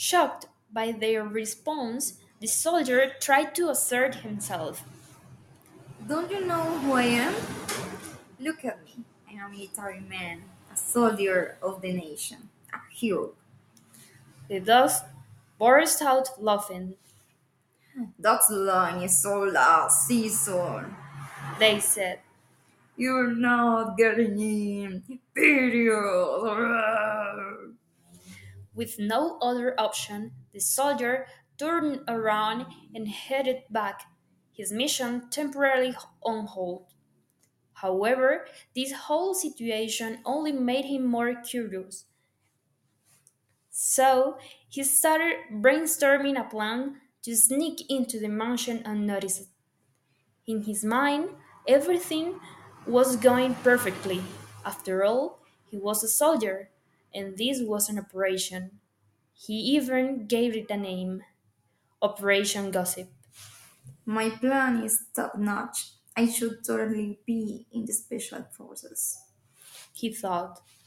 Shocked by their response, the soldier tried to assert himself. Don't you know who I am? Look at me. I'm a military man, a soldier of the nation, a hero. The dust burst out laughing. That line is so last season. They said, You're not getting in. Period. with no other option, the soldier turned around and headed back, his mission temporarily on hold. However, this whole situation only made him more curious. So he started brainstorming a plan to sneak into the mansion unnoticed. In his mind, everything was going perfectly. After all, he was a soldier, and this was an operation. He even gave it a name, Operation Gossip. My plan is top notch. I should totally be in the special forces. He thought.